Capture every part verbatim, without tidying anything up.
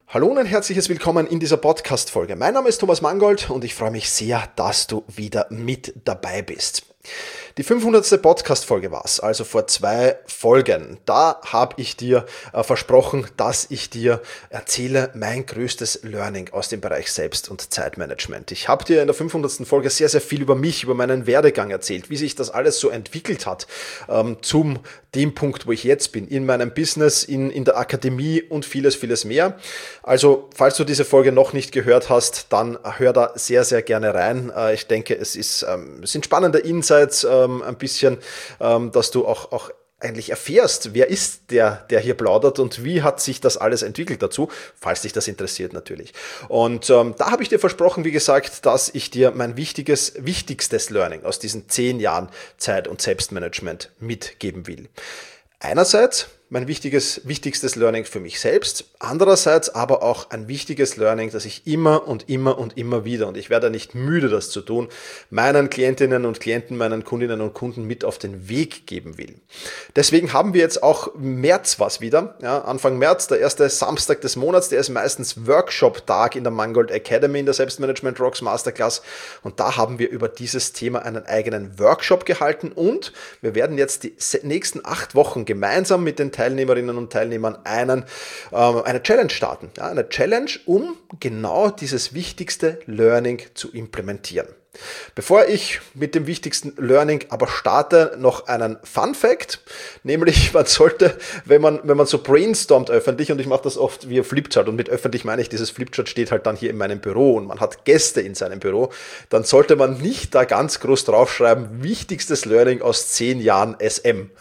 Hallo und ein herzliches Willkommen in dieser Podcast-Folge. Mein Name ist Thomas Mangold und ich freue mich sehr, dass du wieder mit dabei bist. Die fünfhundertste Podcast-Folge war's, also vor zwei Folgen. Da habe ich dir äh, versprochen, dass ich dir erzähle mein größtes Learning aus dem Bereich Selbst- und Zeitmanagement. Ich habe dir in der fünfhundertsten Folge sehr, sehr viel über mich, über meinen Werdegang erzählt, wie sich das alles so entwickelt hat ähm, zum dem Punkt, wo ich jetzt bin, in meinem Business, in, in der Akademie und vieles, vieles mehr. Also, falls du diese Folge noch nicht gehört hast, dann hör da sehr, sehr gerne rein. Äh, ich denke, es ist, ähm, es sind spannende Insights, ähm, ein bisschen, ähm, dass du auch, auch eigentlich erfährst, wer ist der, der hier plaudert und wie hat sich das alles entwickelt dazu, falls dich das interessiert natürlich. Und ähm, da habe ich dir versprochen, wie gesagt, dass ich dir mein wichtiges, wichtigstes Learning aus diesen zehn Jahren Zeit- und Selbstmanagement mitgeben will. Einerseits mein wichtiges, wichtigstes Learning für mich selbst, andererseits aber auch ein wichtiges Learning, das ich immer und immer und immer wieder, und ich werde nicht müde, das zu tun, meinen Klientinnen und Klienten, meinen Kundinnen und Kunden mit auf den Weg geben will. Deswegen haben wir jetzt auch März was wieder, ja, Anfang März, der erste Samstag des Monats, der ist meistens Workshop-Tag in der Mangold Academy, in der Selbstmanagement Rocks Masterclass, und da haben wir über dieses Thema einen eigenen Workshop gehalten und wir werden jetzt die nächsten acht Wochen gemeinsam mit den Teilnehmerinnen und Teilnehmern einen, äh, eine Challenge starten. Ja, eine Challenge, um genau dieses wichtigste Learning zu implementieren. Bevor ich mit dem wichtigsten Learning aber starte, noch einen Fun Fact, nämlich man sollte, wenn man, wenn man so brainstormt öffentlich, und ich mache das oft via Flipchart, und mit öffentlich meine ich, dieses Flipchart steht halt dann hier in meinem Büro und man hat Gäste in seinem Büro, dann sollte man nicht da ganz groß draufschreiben, wichtigstes Learning aus zehn Jahren S M.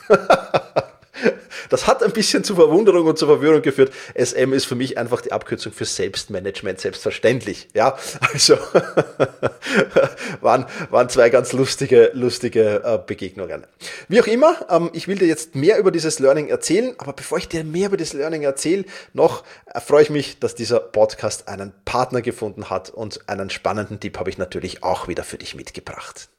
Das hat ein bisschen zu Verwunderung und zur Verwirrung geführt. S M ist für mich einfach die Abkürzung für Selbstmanagement, selbstverständlich. Ja, also waren, waren zwei ganz lustige, lustige äh, Begegnungen. Wie auch immer, ähm, ich will dir jetzt mehr über dieses Learning erzählen, aber bevor ich dir mehr über das Learning erzähle, noch äh, freue ich mich, dass dieser Podcast einen Partner gefunden hat, und einen spannenden Tipp habe ich natürlich auch wieder für dich mitgebracht.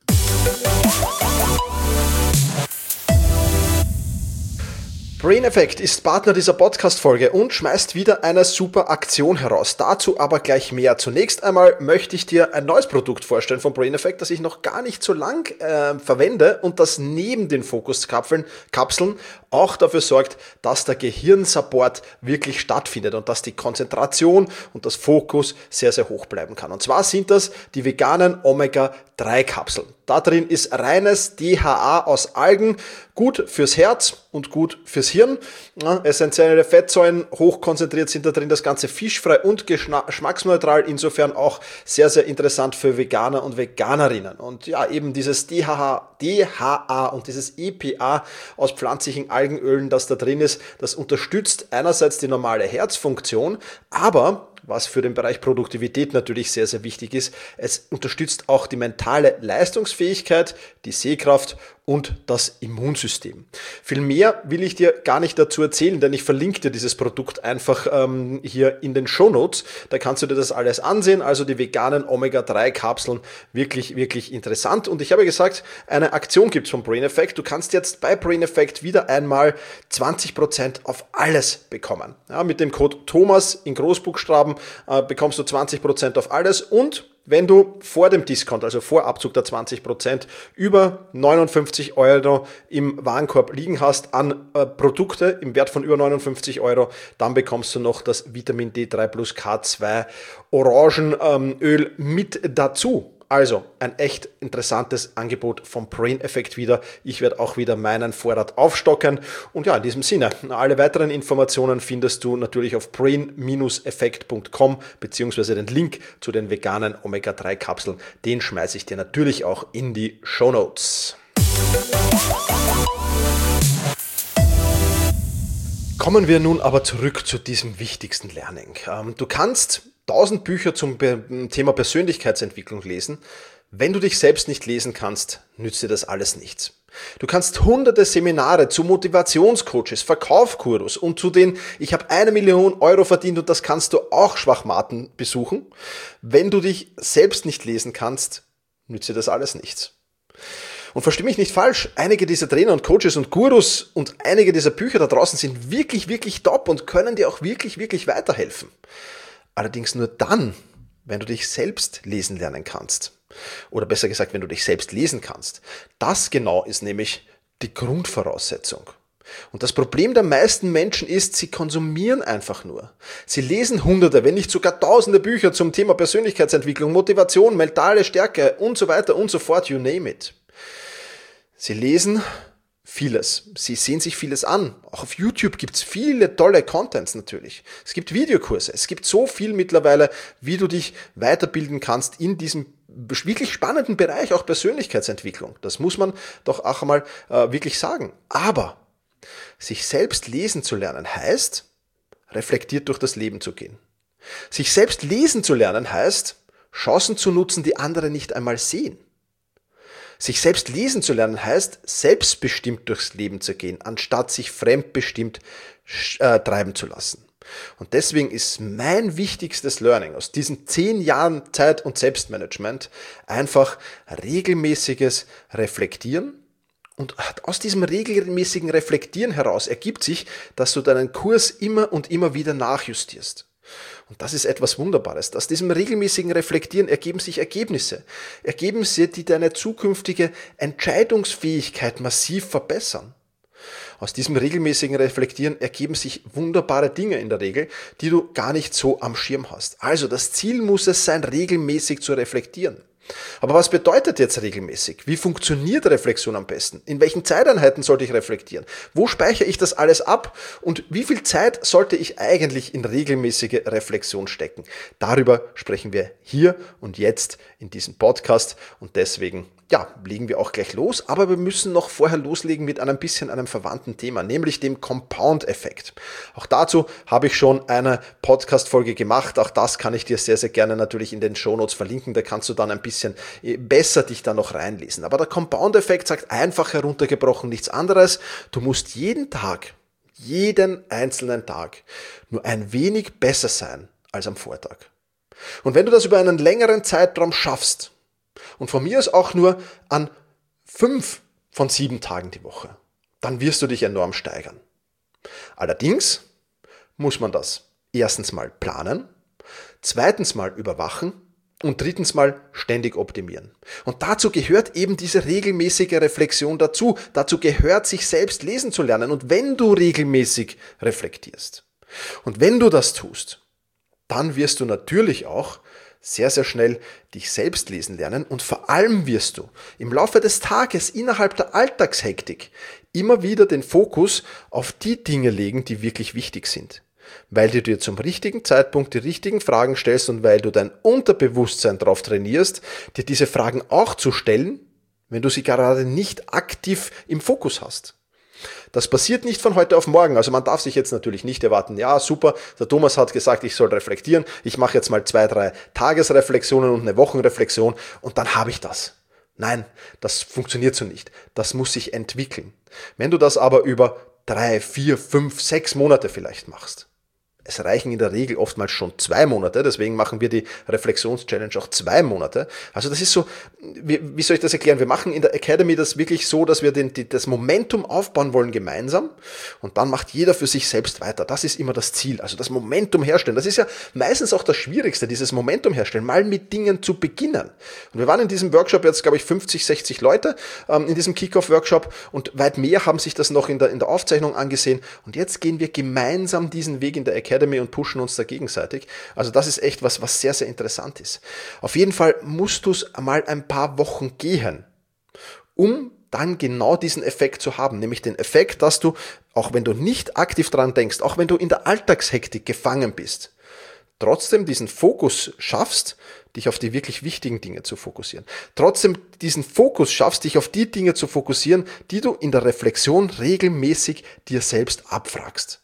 Brain Effect ist Partner dieser Podcast-Folge und schmeißt wieder eine super Aktion heraus. Dazu aber gleich mehr. Zunächst einmal möchte ich dir ein neues Produkt vorstellen von Brain Effect, das ich noch gar nicht so lang äh, verwende und das neben den Fokuskapseln Kapseln auch dafür sorgt, dass der Gehirnsupport wirklich stattfindet und dass die Konzentration und das Fokus sehr, sehr hoch bleiben kann. Und zwar sind das die veganen Omega drei Kapseln. Da drin ist reines D H A aus Algen, gut fürs Herz und gut fürs Hirn. Ja, essentielle Fettsäuren, hochkonzentriert sind da drin, das Ganze fischfrei und geschmacksneutral, insofern auch sehr, sehr interessant für Veganer und Veganerinnen. Und ja, eben dieses D H A, D H A und dieses E P A aus pflanzlichen Algenölen, das da drin ist, das unterstützt einerseits die normale Herzfunktion, aber was für den Bereich Produktivität natürlich sehr, sehr wichtig ist, es unterstützt auch die mentale Leistungsfähigkeit, die Sehkraft und das Immunsystem. Viel mehr will ich dir gar nicht dazu erzählen, denn ich verlinke dir dieses Produkt einfach ähm, hier in den Shownotes. Da kannst du dir das alles ansehen, also die veganen Omega drei Kapseln, wirklich, wirklich interessant. Und ich habe gesagt, eine Aktion gibt es von Brain Effect. Du kannst jetzt bei Brain Effect wieder einmal zwanzig Prozent auf alles bekommen. Ja, mit dem Code Thomas in Großbuchstaben äh, bekommst du zwanzig Prozent auf alles, und wenn du vor dem Discount, also vor Abzug der zwanzig Prozent, über neunundfünfzig Euro im Warenkorb liegen hast an äh, Produkte im Wert von über neunundfünfzig Euro, dann bekommst du noch das Vitamin D drei plus K zwei Orangenöl ähm, mit dazu. Also ein echt interessantes Angebot vom Brain Effect wieder. Ich werde auch wieder meinen Vorrat aufstocken. Und ja, in diesem Sinne, alle weiteren Informationen findest du natürlich auf brain effect punkt com beziehungsweise den Link zu den veganen Omega drei Kapseln, den schmeiße ich dir natürlich auch in die Shownotes. Kommen wir nun aber zurück zu diesem wichtigsten Learning. Du kannst tausend Bücher zum Thema Persönlichkeitsentwicklung lesen. Wenn du dich selbst nicht lesen kannst, nützt dir das alles nichts. Du kannst hunderte Seminare zu Motivationscoaches, Verkaufsgurus und zu den ich habe eine Million Euro verdient und das kannst du auch Schwachmaten besuchen. Wenn du dich selbst nicht lesen kannst, nützt dir das alles nichts. Und versteh mich nicht falsch, einige dieser Trainer und Coaches und Gurus und einige dieser Bücher da draußen sind wirklich, wirklich top und können dir auch wirklich, wirklich weiterhelfen. allerdings nur dann, wenn du dich selbst lesen lernen kannst. Oder besser gesagt, wenn du dich selbst lesen kannst. Das genau ist nämlich die Grundvoraussetzung. Und das Problem der meisten Menschen ist, sie konsumieren einfach nur. Sie lesen hunderte, wenn nicht sogar tausende Bücher zum Thema Persönlichkeitsentwicklung, Motivation, mentale Stärke und so weiter und so fort, you name it. Sie lesen vieles. Sie sehen sich vieles an. Auch auf YouTube gibt es viele tolle Contents natürlich. Es gibt Videokurse. Es gibt so viel mittlerweile, wie du dich weiterbilden kannst in diesem wirklich spannenden Bereich, auch Persönlichkeitsentwicklung. Das muss man doch auch einmal äh, wirklich sagen. Aber sich selbst lesen zu lernen heißt, reflektiert durch das Leben zu gehen. Sich selbst lesen zu lernen heißt, Chancen zu nutzen, die andere nicht einmal sehen. Sich selbst lesen zu lernen heißt, selbstbestimmt durchs Leben zu gehen, anstatt sich fremdbestimmt äh, treiben zu lassen. Und deswegen ist mein wichtigstes Learning aus diesen zehn Jahren Zeit- und Selbstmanagement einfach regelmäßiges Reflektieren. Und aus diesem regelmäßigen Reflektieren heraus ergibt sich, dass du deinen Kurs immer und immer wieder nachjustierst. Und das ist etwas Wunderbares. Aus diesem regelmäßigen Reflektieren ergeben sich Ergebnisse. Ergebnisse, die deine zukünftige Entscheidungsfähigkeit massiv verbessern. Aus diesem regelmäßigen Reflektieren ergeben sich wunderbare Dinge in der Regel, die du gar nicht so am Schirm hast. Also das Ziel muss es sein, regelmäßig zu reflektieren. Aber was bedeutet jetzt regelmäßig? Wie funktioniert Reflexion am besten? In welchen Zeiteinheiten sollte ich reflektieren? Wo speichere ich das alles ab? Und wie viel Zeit sollte ich eigentlich in regelmäßige Reflexion stecken? Darüber sprechen wir hier und jetzt in diesem Podcast und deswegen, ja, legen wir auch gleich los, aber wir müssen noch vorher loslegen mit einem bisschen einem verwandten Thema, nämlich dem Compound-Effekt. Auch dazu habe ich schon eine Podcast-Folge gemacht, auch das kann ich dir sehr, sehr gerne natürlich in den Shownotes verlinken, da kannst du dann ein bisschen besser dich da noch reinlesen. Aber der Compound-Effekt sagt einfach heruntergebrochen nichts anderes, du musst jeden Tag, jeden einzelnen Tag nur ein wenig besser sein als am Vortag. Und wenn du das über einen längeren Zeitraum schaffst, und von mir aus auch nur an fünf von sieben Tagen die Woche, dann wirst du dich enorm steigern. Allerdings muss man das erstens mal planen, zweitens mal überwachen und drittens mal ständig optimieren. Und dazu gehört eben diese regelmäßige Reflexion dazu. Dazu gehört, sich selbst lesen zu lernen. Und wenn du regelmäßig reflektierst und wenn du das tust, dann wirst du natürlich auch sehr, sehr schnell dich selbst lesen lernen und vor allem wirst du im Laufe des Tages innerhalb der Alltagshektik immer wieder den Fokus auf die Dinge legen, die wirklich wichtig sind. Weil du dir zum richtigen Zeitpunkt die richtigen Fragen stellst und weil du dein Unterbewusstsein darauf trainierst, dir diese Fragen auch zu stellen, wenn du sie gerade nicht aktiv im Fokus hast. Das passiert nicht von heute auf morgen. Also man darf sich jetzt natürlich nicht erwarten, ja super, der Thomas hat gesagt, ich soll reflektieren. Ich mache jetzt mal zwei, drei Tagesreflexionen und eine Wochenreflexion und dann habe ich das. Nein, das funktioniert so nicht. Das muss sich entwickeln. Wenn du das aber über drei, vier, fünf, sechs Monate vielleicht machst, es reichen in der Regel oftmals schon zwei Monate, deswegen machen wir die Reflexions-Challenge auch zwei Monate. Also das ist so, wie, wie soll ich das erklären? Wir machen in der Academy das wirklich so, dass wir den, die, das Momentum aufbauen wollen gemeinsam und dann macht jeder für sich selbst weiter. Das ist immer das Ziel, also das Momentum herstellen. Das ist ja meistens auch das Schwierigste, dieses Momentum herstellen, mal mit Dingen zu beginnen. Und wir waren in diesem Workshop jetzt, glaube ich, fünfzig, sechzig Leute ähm, in diesem Kick-Off-Workshop und weit mehr haben sich das noch in der, in der Aufzeichnung angesehen und jetzt gehen wir gemeinsam diesen Weg in der Academy und pushen uns da gegenseitig. Also das ist echt was, was sehr, sehr interessant ist. Auf jeden Fall musst du es mal ein paar Wochen gehen, um dann genau diesen Effekt zu haben, nämlich den Effekt, dass du, auch wenn du nicht aktiv dran denkst, auch wenn du in der Alltagshektik gefangen bist, trotzdem diesen Fokus schaffst, dich auf die wirklich wichtigen Dinge zu fokussieren. Trotzdem diesen Fokus schaffst, dich auf die Dinge zu fokussieren, die du in der Reflexion regelmäßig dir selbst abfragst.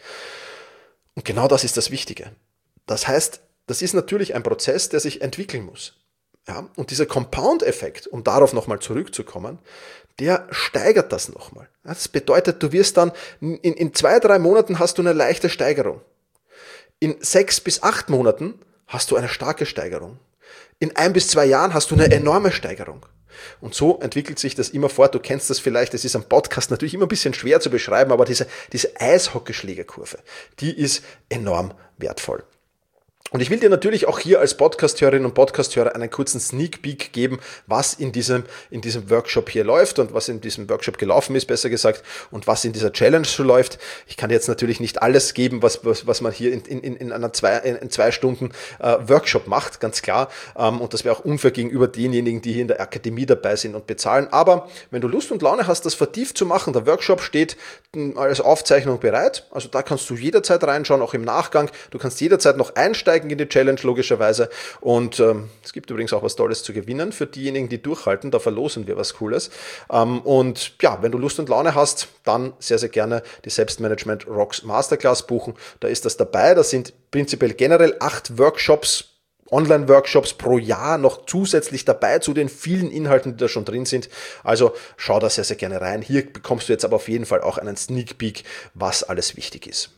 Und genau das ist das Wichtige. Das heißt, das ist natürlich ein Prozess, der sich entwickeln muss. Ja? Und dieser Compound-Effekt, um darauf nochmal zurückzukommen, der steigert das nochmal. Das bedeutet, du wirst dann, in, in zwei, drei Monaten hast du eine leichte Steigerung. In sechs bis acht Monaten hast du eine starke Steigerung. In ein bis zwei Jahren hast du eine enorme Steigerung. Und so entwickelt sich das immer fort. Du kennst das vielleicht, das ist am Podcast natürlich immer ein bisschen schwer zu beschreiben, aber diese, diese Eishockeyschlägerkurve, die ist enorm wertvoll. Und ich will dir natürlich auch hier als Podcast-Hörerin und Podcast-Hörer einen kurzen Sneak Peek geben, was in diesem, in diesem Workshop hier läuft und was in diesem Workshop gelaufen ist, besser gesagt, und was in dieser Challenge so läuft. Ich kann dir jetzt natürlich nicht alles geben, was, was, was man hier in, in, in einer zwei, in zwei Stunden äh, Workshop macht, ganz klar. Ähm, und das wäre auch unfair gegenüber denjenigen, die hier in der Akademie dabei sind und bezahlen. Aber wenn du Lust und Laune hast, das vertieft zu machen, der Workshop steht als Aufzeichnung bereit. Also da kannst du jederzeit reinschauen, auch im Nachgang. Du kannst jederzeit noch einsteigen in die Challenge, logischerweise. Und ähm, es gibt übrigens auch was Tolles zu gewinnen für diejenigen, die durchhalten. Da verlosen wir was Cooles. Ähm, und ja, wenn du Lust und Laune hast, dann sehr, sehr gerne die Selbstmanagement Rocks Masterclass buchen. Da ist das dabei. Das sind prinzipiell generell acht Workshops, Online-Workshops pro Jahr noch zusätzlich dabei zu den vielen Inhalten, die da schon drin sind. Also schau da sehr, sehr gerne rein. Hier bekommst du jetzt aber auf jeden Fall auch einen Sneak Peek, was alles wichtig ist.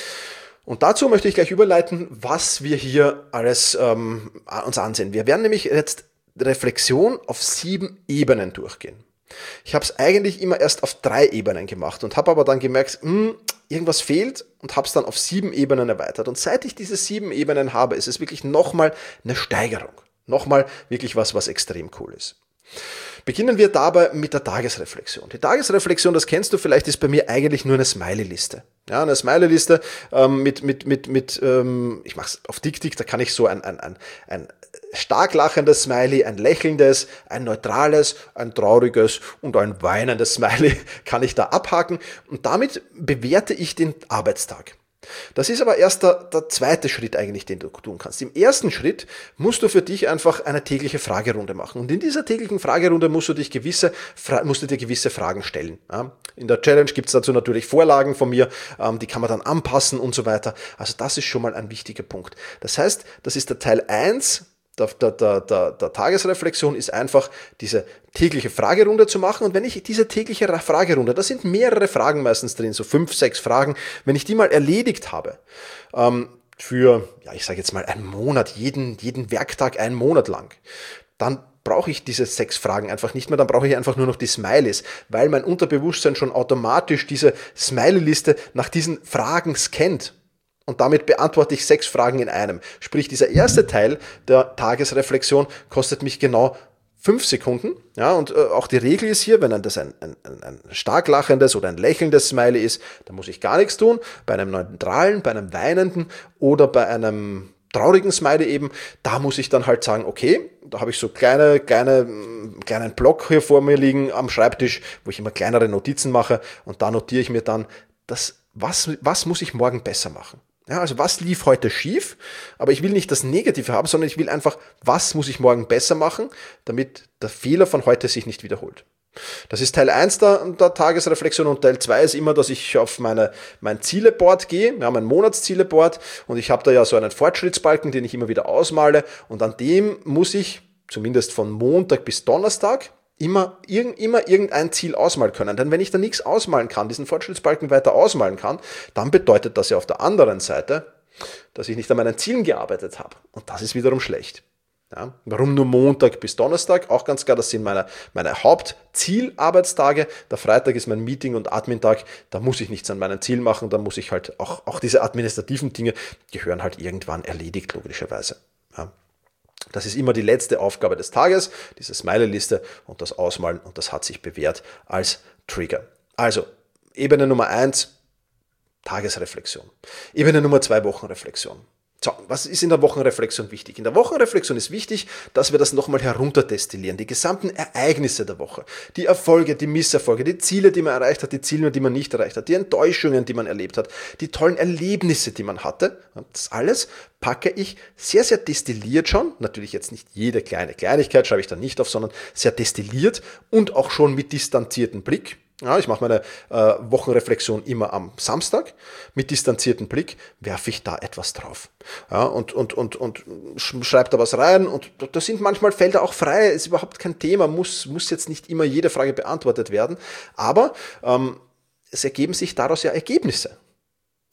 Und dazu möchte ich gleich überleiten, was wir hier alles ähm, uns ansehen. Wir werden nämlich jetzt Reflexion auf sieben Ebenen durchgehen. Ich habe es eigentlich immer erst auf drei Ebenen gemacht und habe aber dann gemerkt, mh, irgendwas fehlt und habe es dann auf sieben Ebenen erweitert. Und seit ich diese sieben Ebenen habe, ist es wirklich nochmal eine Steigerung. Nochmal wirklich was, was extrem cool ist. Beginnen wir dabei mit der Tagesreflexion. Die Tagesreflexion, das kennst du vielleicht, ist bei mir eigentlich nur eine Smiley-Liste. Ja, eine Smiley-Liste ähm, mit, mit, mit, mit ähm, ich mache es auf TickTick, da kann ich so ein, ein, ein, ein stark lachendes Smiley, ein lächelndes, ein neutrales, ein trauriges und ein weinendes Smiley kann ich da abhaken und damit bewerte ich den Arbeitstag. Das ist aber erst der, der zweite Schritt eigentlich, den du tun kannst. Im ersten Schritt musst du für dich einfach eine tägliche Fragerunde machen. Und in dieser täglichen Fragerunde musst du dich gewisse, musst du dir gewisse Fragen stellen. In der Challenge gibt es dazu natürlich Vorlagen von mir, die kann man dann anpassen und so weiter. Also das ist schon mal ein wichtiger Punkt. Das heißt, das ist der Teil eins. Der, der, der, der Tagesreflexion ist einfach diese tägliche Fragerunde zu machen. Und wenn ich diese tägliche Fragerunde, da sind mehrere Fragen meistens drin, so fünf, sechs Fragen, wenn ich die mal erledigt habe, ähm, für, ja, ich sage jetzt mal einen Monat, jeden, jeden Werktag einen Monat lang, dann brauche ich diese sechs Fragen einfach nicht mehr, dann brauche ich einfach nur noch die Smileys, weil mein Unterbewusstsein schon automatisch diese Smiley-Liste nach diesen Fragen scannt. Und damit beantworte ich sechs Fragen in einem. Sprich, dieser erste Teil der Tagesreflexion kostet mich genau fünf Sekunden. Ja, und äh, auch die Regel ist hier, wenn das ein, ein, ein stark lachendes oder ein lächelndes Smiley ist, dann muss ich gar nichts tun. Bei einem neutralen, bei einem weinenden oder bei einem traurigen Smiley eben, da muss ich dann halt sagen, okay, da habe ich so kleine, kleine, kleinen Block hier vor mir liegen am Schreibtisch, wo ich immer kleinere Notizen mache und da notiere ich mir dann, das, was, was muss ich morgen besser machen? Ja, also was lief heute schief, aber ich will nicht das Negative haben, sondern ich will einfach, was muss ich morgen besser machen, damit der Fehler von heute sich nicht wiederholt. Das ist Teil eins der, der Tagesreflexion und Teil zwei ist immer, dass ich auf meine, mein Zieleboard gehe, ja, mein Monatszieleboard und ich habe da ja so einen Fortschrittsbalken, den ich immer wieder ausmale und an dem muss ich zumindest von Montag bis Donnerstag immer, irg- immer irgendein Ziel ausmalen können. Denn wenn ich da nichts ausmalen kann, diesen Fortschrittsbalken weiter ausmalen kann, dann bedeutet das ja auf der anderen Seite, dass ich nicht an meinen Zielen gearbeitet habe. Und das ist wiederum schlecht. Ja, warum nur Montag bis Donnerstag? Auch ganz klar, das sind meine, meine Hauptzielarbeitstage. Der Freitag ist mein Meeting- und Admin-Tag. Da muss ich nichts an meinen Zielen machen. Da muss ich halt auch, auch diese administrativen Dinge gehören halt irgendwann erledigt, logischerweise. Ja. Das ist immer die letzte Aufgabe des Tages, diese Smiley-Liste und das Ausmalen und das hat sich bewährt als Trigger. Also, Ebene Nummer eins, Tagesreflexion. Ebene Nummer zwei, Wochenreflexion. So, was ist in der Wochenreflexion wichtig? In der Wochenreflexion ist wichtig, dass wir das nochmal herunterdestillieren. Die gesamten Ereignisse der Woche, die Erfolge, die Misserfolge, die Ziele, die man erreicht hat, die Ziele, die man nicht erreicht hat, die Enttäuschungen, die man erlebt hat, die tollen Erlebnisse, die man hatte. Das alles packe ich sehr, sehr destilliert schon. Natürlich jetzt nicht jede kleine Kleinigkeit schreibe ich da nicht auf, sondern sehr destilliert und auch schon mit distanziertem Blick. Ja, ich mache meine äh, Wochenreflexion immer am Samstag. Mit distanziertem Blick werfe ich da etwas drauf. Ja, und, und, und, und schreibe da was rein. Und da sind manchmal Felder auch frei. Ist überhaupt kein Thema. Muss, muss jetzt nicht immer jede Frage beantwortet werden. Aber ähm, es ergeben sich daraus ja Ergebnisse.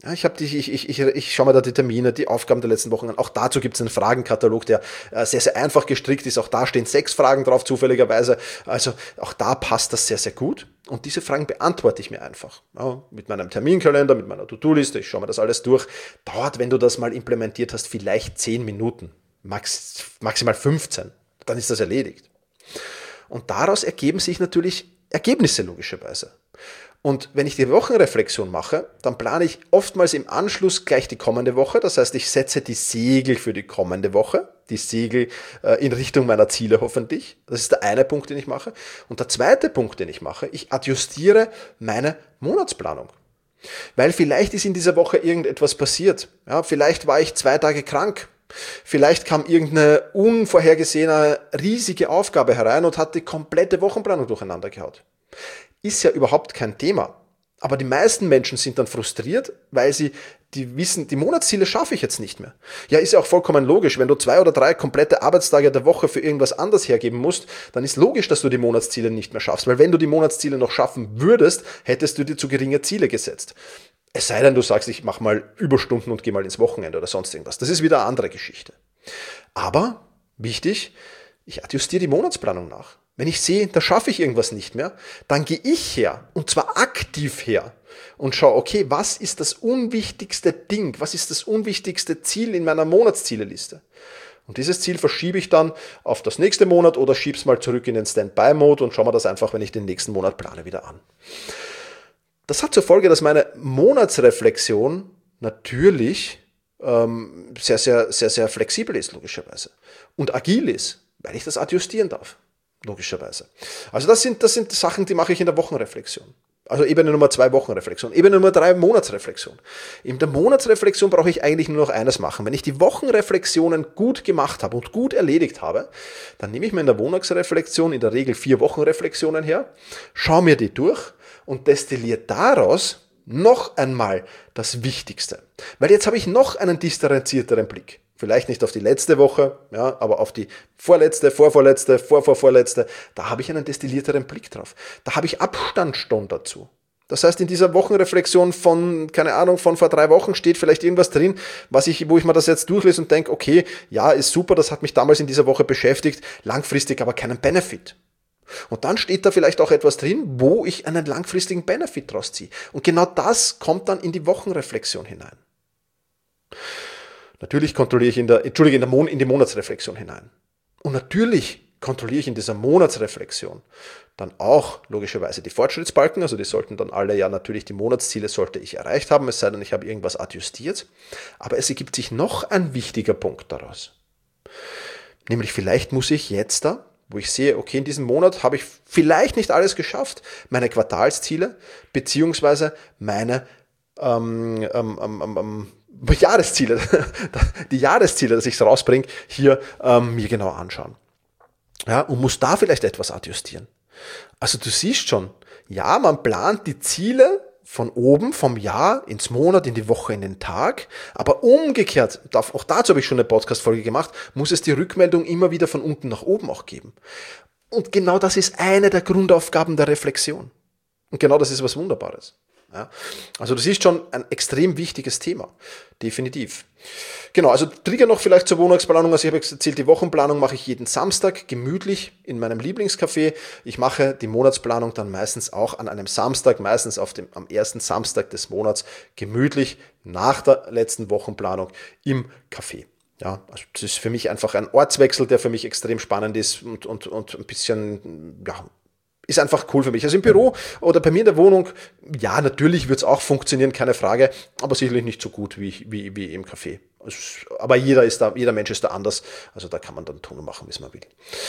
Ja, ich, hab die, ich, ich, ich, ich schaue mir da die Termine, die Aufgaben der letzten Wochen an. Auch dazu gibt es einen Fragenkatalog, der äh, sehr, sehr einfach gestrickt ist. Auch da stehen sechs Fragen drauf, zufälligerweise. Also auch da passt das sehr, sehr gut. Und diese Fragen beantworte ich mir einfach. Ja, mit meinem Terminkalender, mit meiner To-Do-Liste. Ich schaue mir das alles durch. Dauert, wenn du das mal implementiert hast, vielleicht zehn Minuten. Max, maximal fünfzehn. Dann ist das erledigt. Und daraus ergeben sich natürlich Ergebnisse logischerweise. Und wenn ich die Wochenreflexion mache, dann plane ich oftmals im Anschluss gleich die kommende Woche. Das heißt, ich setze die Segel für die kommende Woche, die Segel äh, in Richtung meiner Ziele hoffentlich. Das ist der eine Punkt, den ich mache. Und der zweite Punkt, den ich mache, ich adjustiere meine Monatsplanung. Weil vielleicht ist in dieser Woche irgendetwas passiert. Ja, vielleicht war ich zwei Tage krank. Vielleicht kam irgendeine unvorhergesehene riesige Aufgabe herein und hat die komplette Wochenplanung durcheinander gehaut. Ist ja überhaupt kein Thema. Aber die meisten Menschen sind dann frustriert, weil sie die wissen, die Monatsziele schaffe ich jetzt nicht mehr. Ja, ist ja auch vollkommen logisch. Wenn du zwei oder drei komplette Arbeitstage der Woche für irgendwas anderes hergeben musst, dann ist logisch, dass du die Monatsziele nicht mehr schaffst. Weil wenn du die Monatsziele noch schaffen würdest, hättest du dir zu geringe Ziele gesetzt. Es sei denn, du sagst, ich mache mal Überstunden und gehe mal ins Wochenende oder sonst irgendwas. Das ist wieder eine andere Geschichte. Aber, wichtig, ich adjustiere die Monatsplanung nach. Wenn ich sehe, da schaffe ich irgendwas nicht mehr, dann gehe ich her, und zwar aktiv her, und schaue, okay, was ist das unwichtigste Ding, was ist das unwichtigste Ziel in meiner Monatszieleliste? Und dieses Ziel verschiebe ich dann auf das nächste Monat oder schiebe es mal zurück in den Standby-Mode und schaue mir das einfach, wenn ich den nächsten Monat plane, wieder an. Das hat zur Folge, dass meine Monatsreflexion natürlich ähm, sehr, sehr, sehr, sehr flexibel ist, logischerweise. Und agil ist, weil ich das adjustieren darf. Logischerweise. Also das sind, das sind Sachen, die mache ich in der Wochenreflexion. Also Ebene Nummer zwei Wochenreflexion. Ebene Nummer drei Monatsreflexion. In der Monatsreflexion brauche ich eigentlich nur noch eines machen. Wenn ich die Wochenreflexionen gut gemacht habe und gut erledigt habe, dann nehme ich mir in der Monatsreflexion in der Regel vier Wochenreflexionen her, schaue mir die durch und destilliere daraus noch einmal das Wichtigste. Weil jetzt habe ich noch einen differenzierteren Blick. Vielleicht nicht auf die letzte Woche, ja, aber auf die vorletzte, vorvorletzte, vorvorvorletzte. Da habe ich einen destillierteren Blick drauf. Da habe ich Abstandsstunden dazu. Das heißt, in dieser Wochenreflexion von, keine Ahnung, von vor drei Wochen steht vielleicht irgendwas drin, was ich, wo ich mir das jetzt durchlese und denke, okay, ja, ist super, das hat mich damals in dieser Woche beschäftigt, langfristig aber keinen Benefit. Und dann steht da vielleicht auch etwas drin, wo ich einen langfristigen Benefit draus ziehe. Und genau das kommt dann in die Wochenreflexion hinein. Natürlich kontrolliere ich in der, Entschuldige, in, der Mon- in die Monatsreflexion hinein. Und natürlich kontrolliere ich in dieser Monatsreflexion dann auch logischerweise die Fortschrittsbalken, also die sollten dann alle ja natürlich, die Monatsziele sollte ich erreicht haben, es sei denn, ich habe irgendwas adjustiert. Aber es ergibt sich noch ein wichtiger Punkt daraus. Nämlich vielleicht muss ich jetzt da, wo ich sehe, okay, in diesem Monat habe ich vielleicht nicht alles geschafft, meine Quartalsziele beziehungsweise meine ähm, ähm, ähm, ähm, Jahresziele, die Jahresziele, dass ich es rausbringe, hier ähm, mir genau anschauen. Ja, und muss da vielleicht etwas adjustieren. Also du siehst schon, ja, man plant die Ziele von oben, vom Jahr ins Monat, in die Woche, in den Tag, aber umgekehrt, auch dazu habe ich schon eine Podcast-Folge gemacht, muss es die Rückmeldung immer wieder von unten nach oben auch geben. Und genau das ist eine der Grundaufgaben der Reflexion. Und genau das ist was Wunderbares. Ja, also du siehst schon, ein extrem wichtiges Thema, definitiv. Genau, also Trigger noch vielleicht zur Monatsplanung, also ich habe jetzt erzählt, die Wochenplanung mache ich jeden Samstag gemütlich in meinem Lieblingscafé. Ich mache die Monatsplanung dann meistens auch an einem Samstag, meistens auf dem, am ersten Samstag des Monats gemütlich nach der letzten Wochenplanung im Café. Ja, also das ist für mich einfach ein Ortswechsel, der für mich extrem spannend ist und, und, und ein bisschen, ja, ist einfach cool für mich. Also im Büro oder bei mir in der Wohnung, ja, natürlich wird es auch funktionieren, keine Frage, aber sicherlich nicht so gut wie, wie, wie im Café. Also, aber jeder ist da, jeder Mensch ist da anders, also da kann man dann tun und machen, wie es man will.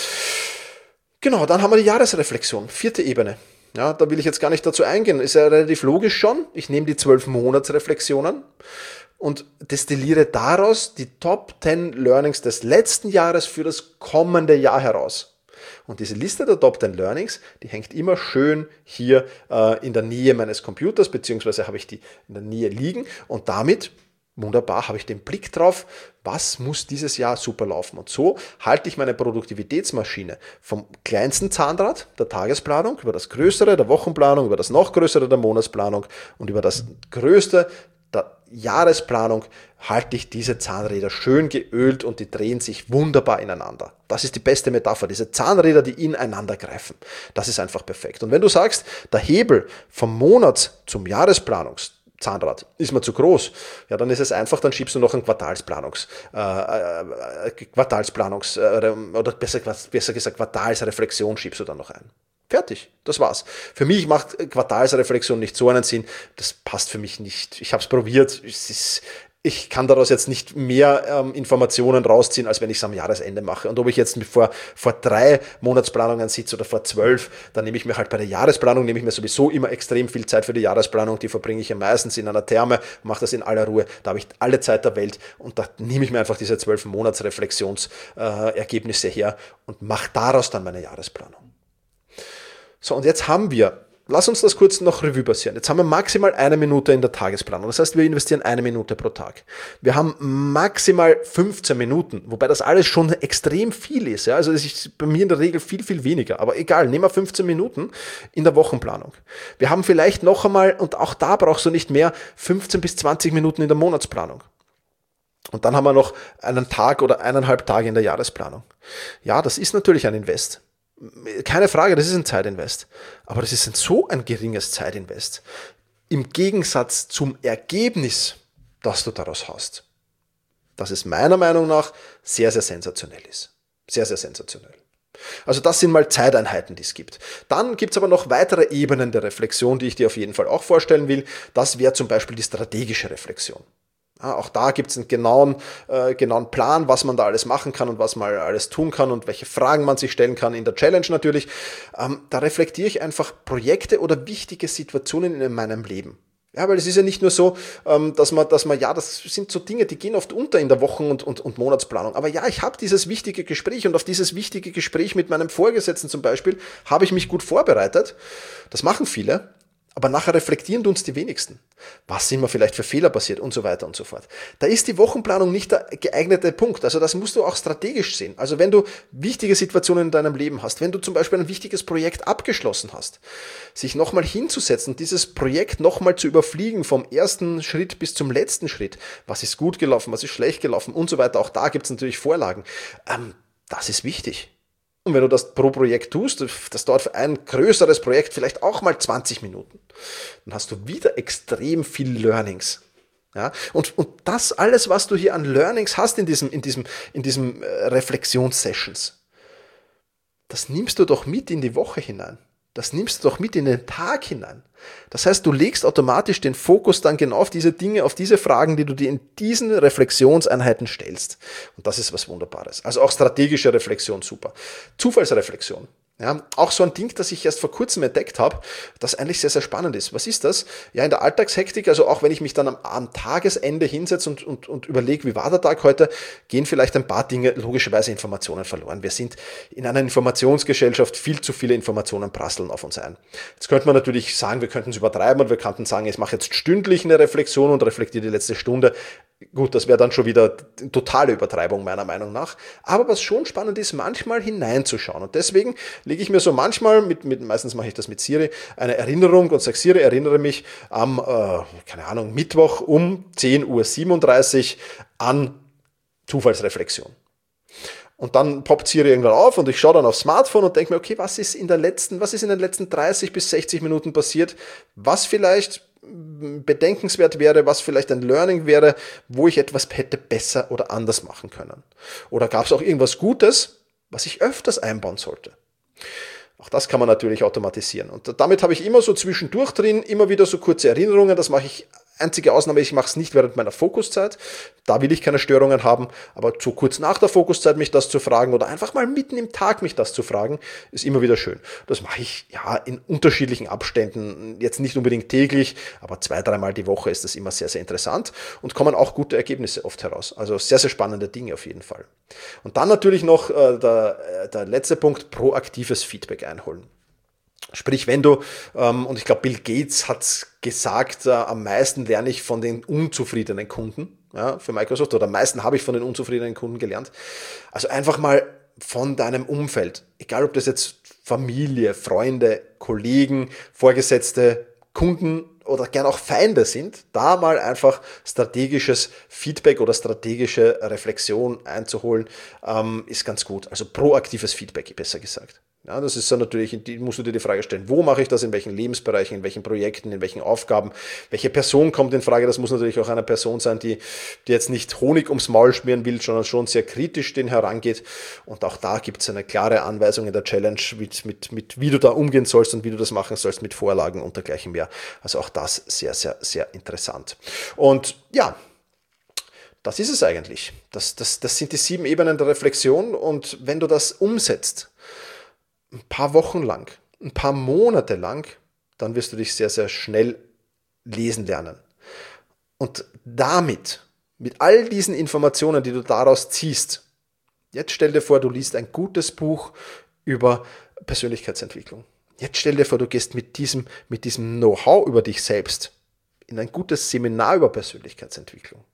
Genau, dann haben wir die Jahresreflexion, vierte Ebene. Ja, da will ich jetzt gar nicht dazu eingehen, ist ja relativ logisch schon. Ich nehme die zwölf Monatsreflexionen und destilliere daraus die Top zehn Learnings des letzten Jahres für das kommende Jahr heraus. Und diese Liste der Top zehn Learnings, die hängt immer schön hier äh, in der Nähe meines Computers, beziehungsweise habe ich die in der Nähe liegen und damit, wunderbar, habe ich den Blick drauf, was muss dieses Jahr super laufen. Und so halte ich meine Produktivitätsmaschine vom kleinsten Zahnrad der Tagesplanung über das größere der Wochenplanung, über das noch größere der Monatsplanung und über das größte der Jahresplanung halte ich diese Zahnräder schön geölt und die drehen sich wunderbar ineinander. Das ist die beste Metapher, diese Zahnräder, die ineinander greifen. Das ist einfach perfekt. Und wenn du sagst, der Hebel vom Monats- zum Jahresplanungs Zahnrad ist mir zu groß, ja, dann ist es einfach, dann schiebst du noch einen Quartalsplanungs, äh, äh, Quartalsplanungs, äh, oder besser, besser gesagt Quartalsreflexion schiebst du dann noch ein. Fertig, das war's. Für mich macht Quartalsreflexion nicht so einen Sinn, das passt für mich nicht. Ich habe es probiert, es ist, ich kann daraus jetzt nicht mehr ähm, Informationen rausziehen, als wenn ich es am Jahresende mache. Und ob ich jetzt vor, vor drei Monatsplanungen sitze oder vor zwölf, dann nehme ich mir halt bei der Jahresplanung, nehme ich mir sowieso immer extrem viel Zeit für die Jahresplanung. Die verbringe ich ja meistens in einer Therme, mache das in aller Ruhe. Da habe ich alle Zeit der Welt und da nehme ich mir einfach diese zwölf Monatsreflexionsergebnisse äh, her und mache daraus dann meine Jahresplanung. So, und jetzt haben wir, lass uns das kurz noch Revue passieren. Jetzt haben wir maximal eine Minute in der Tagesplanung. Das heißt, wir investieren eine Minute pro Tag. Wir haben maximal fünfzehn Minuten, wobei das alles schon extrem viel ist. Ja? Also das ist bei mir in der Regel viel, viel weniger. Aber egal, nehmen wir fünfzehn Minuten in der Wochenplanung. Wir haben vielleicht noch einmal, und auch da brauchst du nicht mehr, fünfzehn bis zwanzig Minuten in der Monatsplanung. Und dann haben wir noch einen Tag oder eineinhalb Tage in der Jahresplanung. Ja, das ist natürlich ein Invest. Keine Frage, das ist ein Zeitinvest. Aber das ist ein so ein geringes Zeitinvest. Im Gegensatz zum Ergebnis, das du daraus hast. Dass es meiner Meinung nach sehr, sehr sensationell ist. Sehr, sehr sensationell. Also das sind mal Zeiteinheiten, die es gibt. Dann gibt es aber noch weitere Ebenen der Reflexion, die ich dir auf jeden Fall auch vorstellen will. Das wäre zum Beispiel die strategische Reflexion. Ja, auch da gibt es einen genauen, äh, genauen Plan, was man da alles machen kann und was man alles tun kann und welche Fragen man sich stellen kann in der Challenge natürlich. Ähm, da reflektiere ich einfach Projekte oder wichtige Situationen in meinem Leben. Ja, weil es ist ja nicht nur so, ähm, dass man, dass man, ja, das sind so Dinge, die gehen oft unter in der Wochen- und, und, und Monatsplanung. Aber ja, ich habe dieses wichtige Gespräch und auf dieses wichtige Gespräch mit meinem Vorgesetzten zum Beispiel habe ich mich gut vorbereitet. Das machen viele. Aber nachher reflektieren uns die wenigsten. Was sind mir vielleicht für Fehler passiert und so weiter und so fort. Da ist die Wochenplanung nicht der geeignete Punkt. Also das musst du auch strategisch sehen. Also wenn du wichtige Situationen in deinem Leben hast, wenn du zum Beispiel ein wichtiges Projekt abgeschlossen hast, sich nochmal hinzusetzen, dieses Projekt nochmal zu überfliegen vom ersten Schritt bis zum letzten Schritt. Was ist gut gelaufen, was ist schlecht gelaufen und so weiter. Auch da gibt es natürlich Vorlagen. Ähm, das ist wichtig. Und wenn du das pro Projekt tust, das dauert für ein größeres Projekt vielleicht auch mal zwanzig Minuten. Dann hast du wieder extrem viel Learnings. Ja, und, und das alles, was du hier an Learnings hast in diesem, in diesem, in diesem Reflexionssessions, das nimmst du doch mit in die Woche hinein. Das nimmst du doch mit in den Tag hinein. Das heißt, du legst automatisch den Fokus dann genau auf diese Dinge, auf diese Fragen, die du dir in diesen Reflexionseinheiten stellst. Und das ist was Wunderbares. Also auch strategische Reflexion, super. Zufallsreflexion. Ja, auch so ein Ding, das ich erst vor kurzem entdeckt habe, das eigentlich sehr, sehr spannend ist. Was ist das? Ja, in der Alltagshektik, also auch wenn ich mich dann am, am Tagesende hinsetze und, und, und überlege, wie war der Tag heute, gehen vielleicht ein paar Dinge, logischerweise Informationen verloren. Wir sind in einer Informationsgesellschaft, viel zu viele Informationen prasseln auf uns ein. Jetzt könnte man natürlich sagen, wir könnten es übertreiben und wir könnten sagen, ich mache jetzt stündlich eine Reflexion und reflektiere die letzte Stunde. Gut, das wäre dann schon wieder totale Übertreibung meiner Meinung nach. Aber was schon spannend ist, manchmal hineinzuschauen. Und deswegen lege ich mir so manchmal, mit, mit, meistens mache ich das mit Siri, eine Erinnerung und sage, Siri, erinnere mich am, äh, keine Ahnung, Mittwoch um zehn Uhr siebenunddreißig an Zufallsreflexion. Und dann poppt Siri irgendwann auf und ich schaue dann aufs Smartphone und denke mir, okay, was ist in der letzten, was ist in den letzten dreißig bis sechzig Minuten passiert, was vielleicht bedenkenswert wäre, was vielleicht ein Learning wäre, wo ich etwas hätte besser oder anders machen können. Oder gab es auch irgendwas Gutes, was ich öfters einbauen sollte. Auch das kann man natürlich automatisieren. Und damit habe ich immer so zwischendurch drin, immer wieder so kurze Erinnerungen. Das mache ich, einzige Ausnahme, ich mache es nicht während meiner Fokuszeit. Da will ich keine Störungen haben. Aber so kurz nach der Fokuszeit mich das zu fragen oder einfach mal mitten im Tag mich das zu fragen, ist immer wieder schön. Das mache ich ja in unterschiedlichen Abständen. Jetzt nicht unbedingt täglich, aber zwei, dreimal die Woche ist das immer sehr, sehr interessant und kommen auch gute Ergebnisse oft heraus. Also sehr, sehr spannende Dinge auf jeden Fall. Und dann natürlich noch äh, der, äh, der letzte Punkt, proaktives Feedback einholen. Sprich, wenn du, ähm, und ich glaube, Bill Gates hat gesagt, äh, am meisten lerne ich von den unzufriedenen Kunden, ja, für Microsoft, oder am meisten habe ich von den unzufriedenen Kunden gelernt. Also einfach mal von deinem Umfeld, egal ob das jetzt Familie, Freunde, Kollegen, Vorgesetzte, Kunden oder gern auch Feinde sind, da mal einfach strategisches Feedback oder strategische Reflexion einzuholen, ähm, ist ganz gut. Also proaktives Feedback, besser gesagt. Ja, das ist dann natürlich, musst du dir die Frage stellen, wo mache ich das, in welchen Lebensbereichen, in welchen Projekten, in welchen Aufgaben, welche Person kommt in Frage. Das muss natürlich auch eine Person sein, die, die jetzt nicht Honig ums Maul schmieren will, sondern schon sehr kritisch den herangeht. Und auch da gibt es eine klare Anweisung in der Challenge, mit, mit, mit wie du da umgehen sollst und wie du das machen sollst mit Vorlagen und dergleichen mehr. Also auch das sehr, sehr, sehr interessant. Und ja, das ist es eigentlich. Das, das, das sind die sieben Ebenen der Reflexion. Und wenn du das umsetzt, ein paar Wochen lang, ein paar Monate lang, dann wirst du dich sehr, sehr schnell lesen lernen. Und damit, mit all diesen Informationen, die du daraus ziehst, jetzt stell dir vor, du liest ein gutes Buch über Persönlichkeitsentwicklung. Jetzt stell dir vor, du gehst mit diesem, mit diesem Know-how über dich selbst in ein gutes Seminar über Persönlichkeitsentwicklung.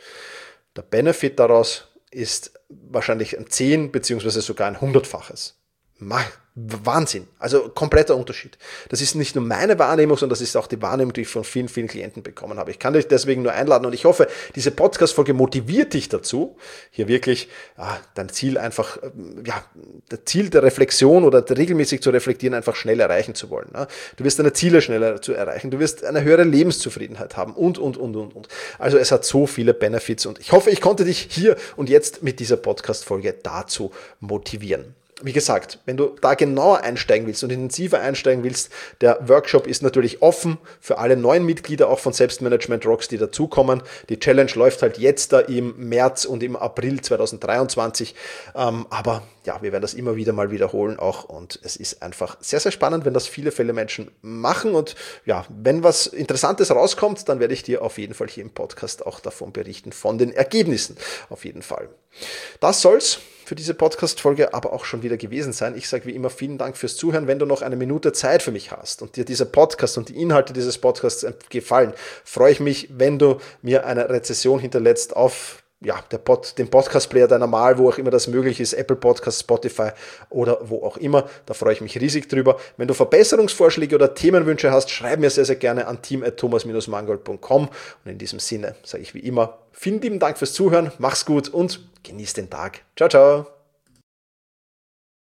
Der Benefit daraus ist wahrscheinlich ein zehn- beziehungsweise sogar ein hundertfaches. Wahnsinn, also kompletter Unterschied. Das ist nicht nur meine Wahrnehmung, sondern das ist auch die Wahrnehmung, die ich von vielen, vielen Klienten bekommen habe. Ich kann dich deswegen nur einladen und ich hoffe, diese Podcast-Folge motiviert dich dazu, hier wirklich ja, dein Ziel einfach, ja, das Ziel der Reflexion oder regelmäßig zu reflektieren, einfach schnell erreichen zu wollen. Ne? Du wirst deine Ziele schneller zu erreichen, du wirst eine höhere Lebenszufriedenheit haben und, und, und, und, und. Also es hat so viele Benefits und ich hoffe, ich konnte dich hier und jetzt mit dieser Podcast-Folge dazu motivieren. Wie gesagt, wenn du da genauer einsteigen willst und intensiver einsteigen willst, der Workshop ist natürlich offen für alle neuen Mitglieder, auch von Selbstmanagement Rocks, die dazukommen. Die Challenge läuft halt jetzt da im März und im April zweitausenddreiundzwanzig. Ähm, aber ja, wir werden das immer wieder mal wiederholen auch und es ist einfach sehr, sehr spannend, wenn das viele, viele Menschen machen und ja, wenn was Interessantes rauskommt, dann werde ich dir auf jeden Fall hier im Podcast auch davon berichten, von den Ergebnissen auf jeden Fall. Das soll's für diese Podcast-Folge aber auch schon wieder gewesen sein. Ich sage wie immer vielen Dank fürs Zuhören. Wenn du noch eine Minute Zeit für mich hast und dir dieser Podcast und die Inhalte dieses Podcasts gefallen, freue ich mich, wenn du mir eine Rezession hinterlässt auf ja, der Pod, den Podcast-Player deiner Wahl, wo auch immer das möglich ist, Apple Podcasts, Spotify oder wo auch immer. Da freue ich mich riesig drüber. Wenn du Verbesserungsvorschläge oder Themenwünsche hast, schreib mir sehr, sehr gerne an team at thomas dash mangold punkt com. Und in diesem Sinne sage ich wie immer, vielen lieben Dank fürs Zuhören, mach's gut und genieß den Tag. Ciao, ciao.